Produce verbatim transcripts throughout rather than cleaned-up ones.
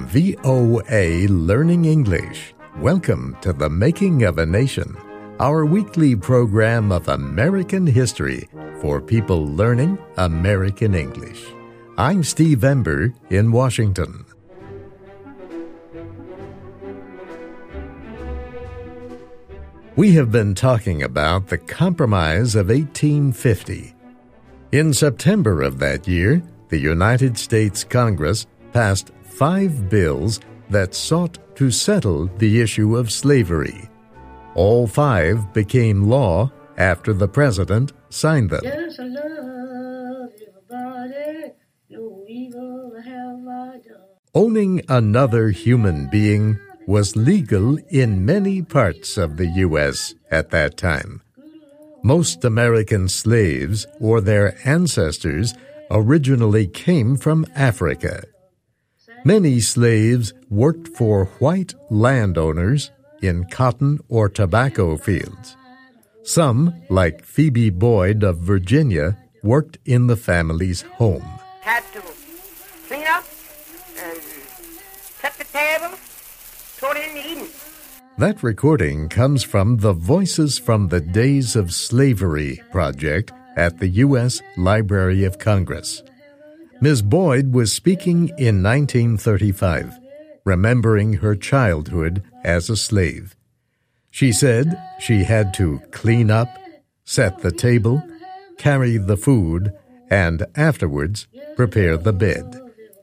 V O A Learning English. Welcome to The Making of a Nation, our weekly program of American history for people learning American English. I'm Steve Ember in Washington. We have been talking about the Compromise of eighteen fifty. In September of that year, the United States Congress passed five bills that sought to settle the issue of slavery. All five became law after the president signed them. Yes, I love everybody, no evil have I done. Owning another human being was legal in many parts of the U S at that time. Most American slaves or their ancestors originally came from Africa. Many slaves worked for white landowners in cotton or tobacco fields. Some, like Phoebe Boyd of Virginia, worked in the family's home. Had to clean up and set the table, throw it in the eating. That recording comes from the Voices from the Days of Slavery project at the U S Library of Congress. Miz Boyd was speaking in nineteen thirty-five, remembering her childhood as a slave. She said she had to clean up, set the table, carry the food, and afterwards prepare the bed.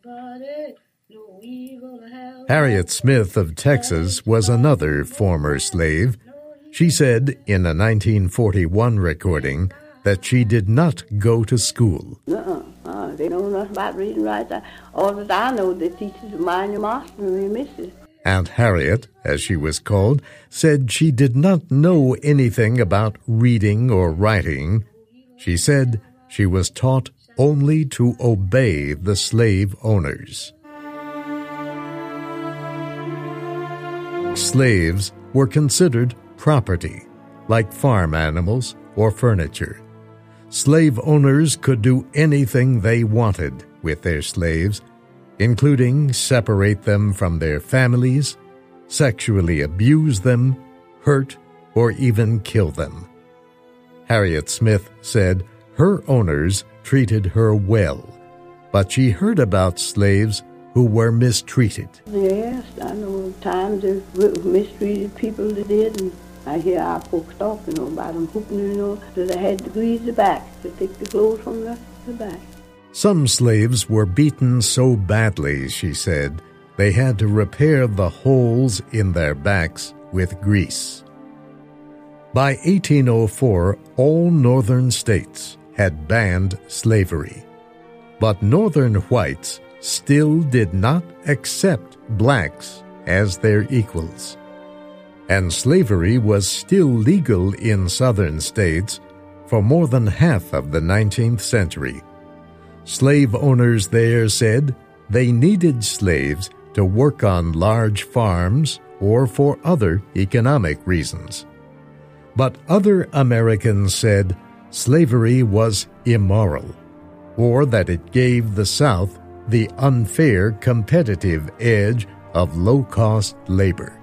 Harriet Smith of Texas was another former slave. She said in a nineteen forty-one recording that she did not go to school. Uh-uh. Uh, they don't know nothing about reading right. All that I know, they teach you to mind your master and your missus. Aunt Harriet, as she was called, said she did not know anything about reading or writing. She said she was taught only to obey the slave owners. Slaves were considered property, like farm animals or furniture. Slave owners could do anything they wanted with their slaves, including separate them from their families, sexually abuse them, hurt, or even kill them. Harriet Smith said her owners treated her well, but she heard about slaves who were mistreated. Yes, I know times they mistreated people they did, and I hear our folks talk, you know, about them whooping, you know, that they had to grease the back to take the clothes from the, the back. Some slaves were beaten so badly, she said, they had to repair the holes in their backs with grease. By eighteen oh four, all northern states had banned slavery, but northern whites still did not accept blacks as their equals. And slavery was still legal in southern states for more than half of the nineteenth century. Slave owners there said they needed slaves to work on large farms or for other economic reasons. But other Americans said slavery was immoral, or that it gave the South the unfair competitive edge of low-cost labor.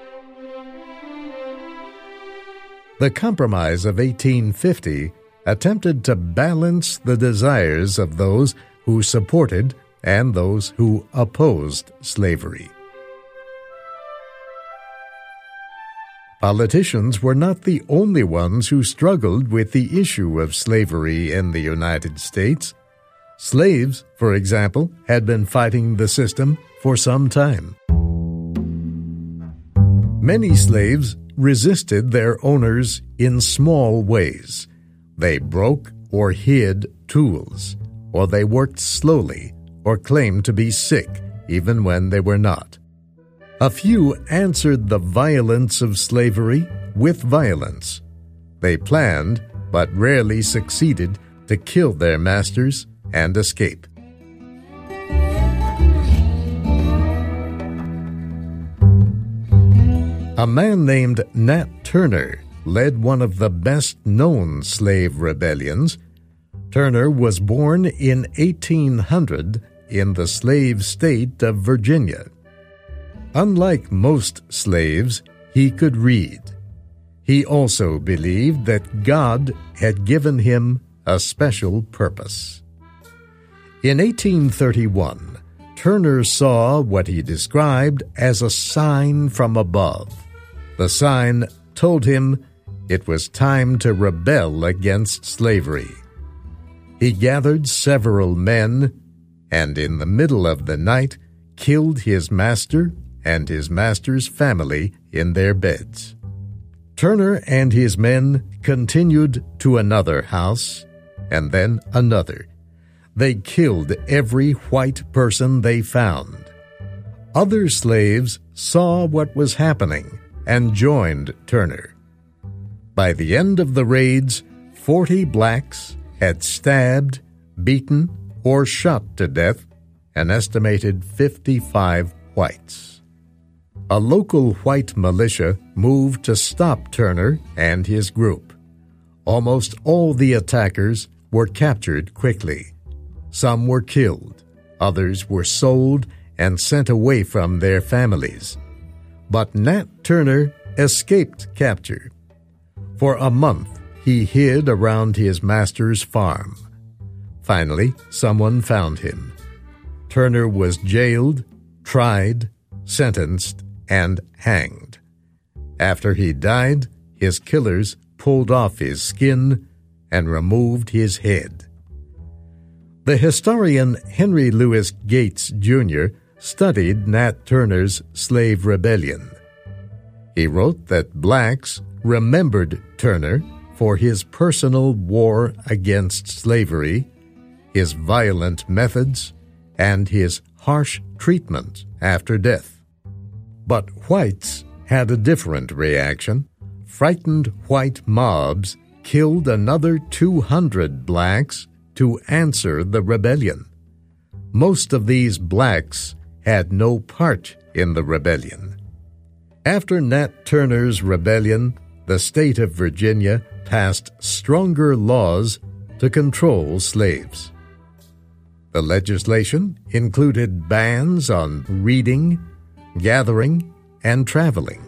The Compromise of eighteen fifty attempted to balance the desires of those who supported and those who opposed slavery. Politicians were not the only ones who struggled with the issue of slavery in the United States. Slaves, for example, had been fighting the system for some time. Many slaves resisted their owners in small ways. They broke or hid tools, or they worked slowly or claimed to be sick even when they were not. A few answered the violence of slavery with violence. They planned, but rarely succeeded, to kill their masters and escape. A man named Nat Turner led one of the best-known slave rebellions. Turner was born in eighteen hundred in the slave state of Virginia. Unlike most slaves, he could read. He also believed that God had given him a special purpose. In eighteen thirty-one, Turner saw what he described as a sign from above. The sign told him it was time to rebel against slavery. He gathered several men, and in the middle of the night killed his master and his master's family in their beds. Turner and his men continued to another house, and then another. They killed every white person they found. Other slaves saw what was happening and joined Turner. By the end of the raids, forty blacks had stabbed, beaten, or shot to death an estimated fifty-five whites. A local white militia moved to stop Turner and his group. Almost all the attackers were captured quickly. Some were killed, others were sold and sent away from their families. But Nat Turner escaped capture. For a month, he hid around his master's farm. Finally, someone found him. Turner was jailed, tried, sentenced, and hanged. After he died, his killers pulled off his skin and removed his head. The historian Henry Louis Gates, Junior studied Nat Turner's slave rebellion. He wrote that blacks remembered Turner for his personal war against slavery, his violent methods, and his harsh treatment after death. But whites had a different reaction. Frightened white mobs killed another two hundred blacks to answer the rebellion. Most of these blacks had no part in the rebellion. After Nat Turner's rebellion, the state of Virginia passed stronger laws to control slaves. The legislation included bans on reading, gathering, and traveling.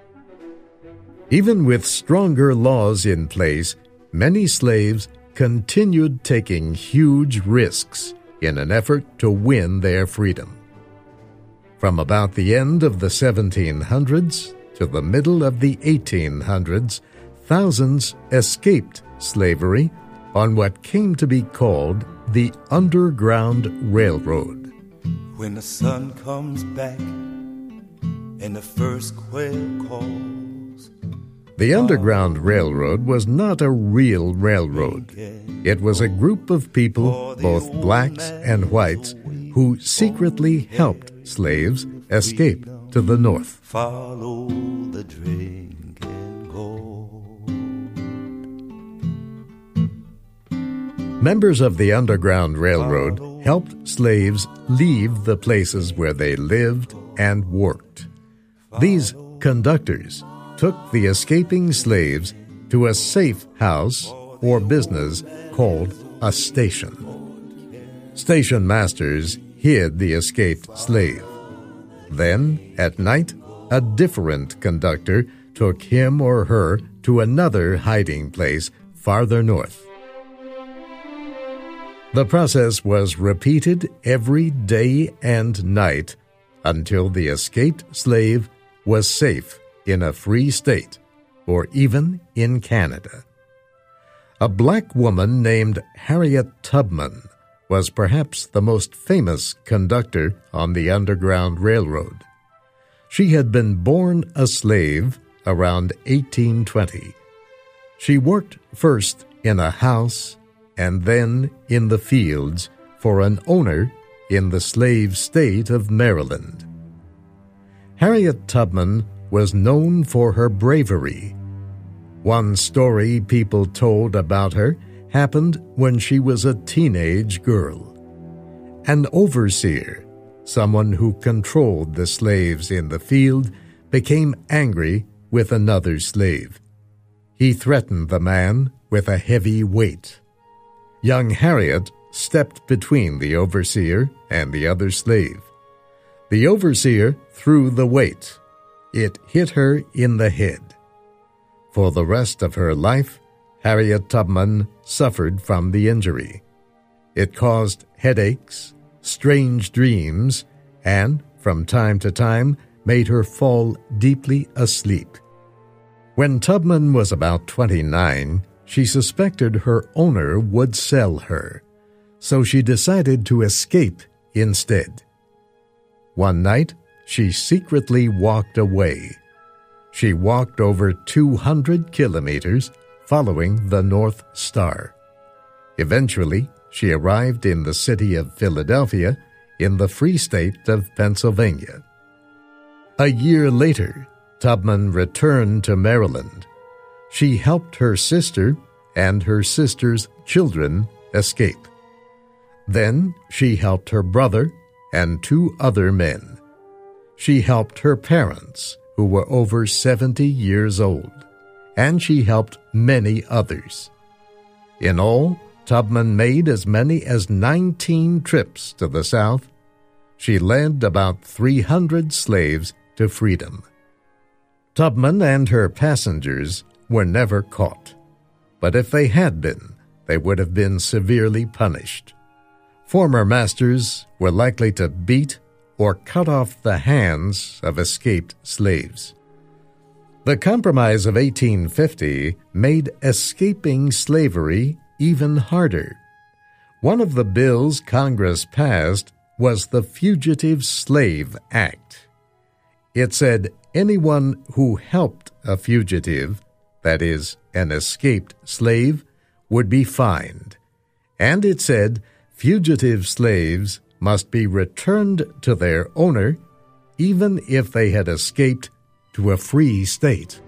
Even with stronger laws in place, many slaves continued taking huge risks in an effort to win their freedom. From about the end of the seventeen hundreds to the middle of the eighteen hundreds, thousands escaped slavery on what came to be called the Underground Railroad. When the sun comes back and the first quail calls. The Underground Railroad was not a real railroad. It was a group of people, both blacks and whites, who secretly helped slaves escape to the north. Follow the drink and go. Members of the Underground Railroad helped slaves leave the places where they lived and worked. These conductors took the escaping slaves to a safe house or business called a station. Station masters hid the escaped slave. Then, at night, a different conductor took him or her to another hiding place farther north. The process was repeated every day and night until the escaped slave was safe in a free state, or even in Canada. A black woman named Harriet Tubman was perhaps the most famous conductor on the Underground Railroad. She had been born a slave around eighteen twenty. She worked first in a house and then in the fields for an owner in the slave state of Maryland. Harriet Tubman was known for her bravery. One story people told about her happened when she was a teenage girl. An overseer, someone who controlled the slaves in the field, became angry with another slave. He threatened the man with a heavy weight. Young Harriet stepped between the overseer and the other slave. The overseer threw the weight. It hit her in the head. For the rest of her life, Harriet Tubman suffered from the injury. It caused headaches, strange dreams, and, from time to time, made her fall deeply asleep. When Tubman was about twenty-nine, she suspected her owner would sell her, so she decided to escape instead. One night, she secretly walked away. She walked over two hundred kilometers, following the North Star. Eventually, she arrived in the city of Philadelphia in the Free State of Pennsylvania. A year later, Tubman returned to Maryland. She helped her sister and her sister's children escape. Then she helped her brother and two other men. She helped her parents, who were over seventy years old, and she helped many others. In all, Tubman made as many as nineteen trips to the South. She led about three hundred slaves to freedom. Tubman and her passengers were never caught, but if they had been, they would have been severely punished. Former masters were likely to beat or cut off the hands of escaped slaves. The Compromise of eighteen fifty made escaping slavery even harder. One of the bills Congress passed was the Fugitive Slave Act. It said anyone who helped a fugitive, that is, an escaped slave, would be fined. And it said fugitive slaves must be returned to their owner even if they had escaped to a free state.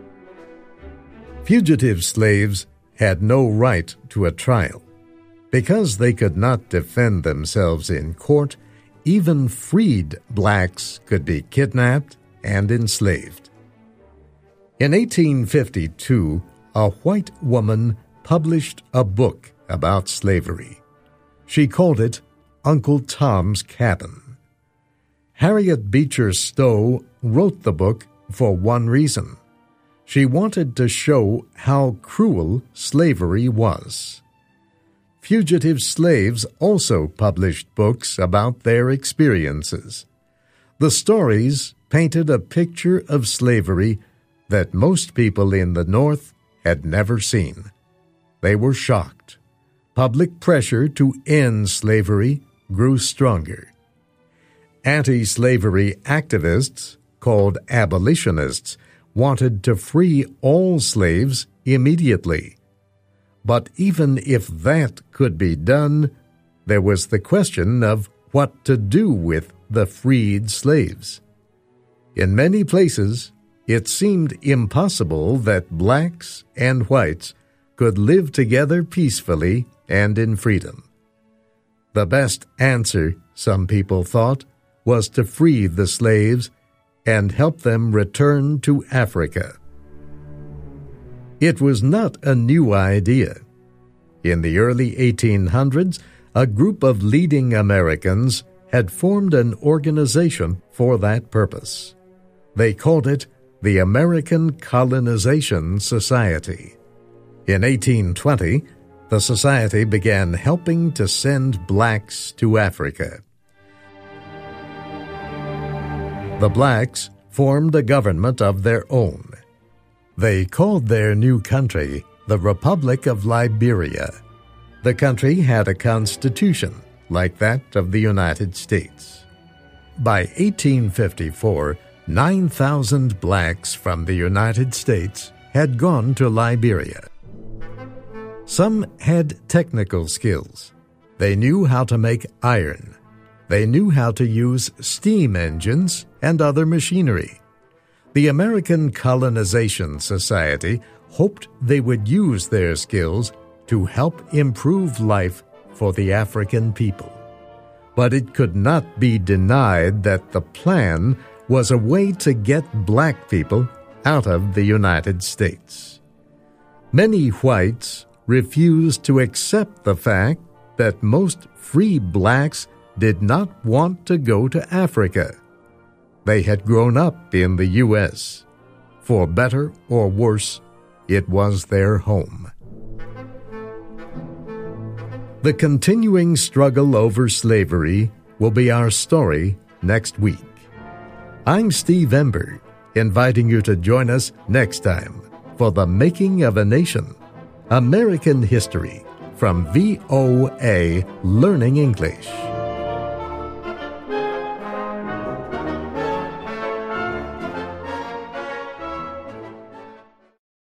Fugitive slaves had no right to a trial. Because they could not defend themselves in court, even freed blacks could be kidnapped and enslaved. In eighteen fifty-two, a white woman published a book about slavery. She called it Uncle Tom's Cabin. Harriet Beecher Stowe wrote the book for one reason. She wanted to show how cruel slavery was. Fugitive slaves also published books about their experiences. The stories painted a picture of slavery that most people in the North had never seen. They were shocked. Public pressure to end slavery grew stronger. Anti-slavery activists, called abolitionists, wanted to free all slaves immediately. But even if that could be done, there was the question of what to do with the freed slaves. In many places, it seemed impossible that blacks and whites could live together peacefully and in freedom. The best answer, some people thought, was to free the slaves and help them return to Africa. It was not a new idea. In the early eighteen hundreds, a group of leading Americans had formed an organization for that purpose. They called it the American Colonization Society. In eighteen twenty, the society began helping to send blacks to Africa. The blacks formed a government of their own. They called their new country the Republic of Liberia. The country had a constitution like that of the United States. By eighteen fifty-four, nine thousand blacks from the United States had gone to Liberia. Some had technical skills. They knew how to make iron. They knew how to use steam engines and other machinery. The American Colonization Society hoped they would use their skills to help improve life for the African people. But it could not be denied that the plan was a way to get black people out of the United States. Many whites refused to accept the fact that most free blacks did not want to go to Africa. They had grown up in the U S For better or worse, it was their home. The continuing struggle over slavery will be our story next week. I'm Steve Ember, inviting you to join us next time for The Making of a Nation, American History from V O A Learning English.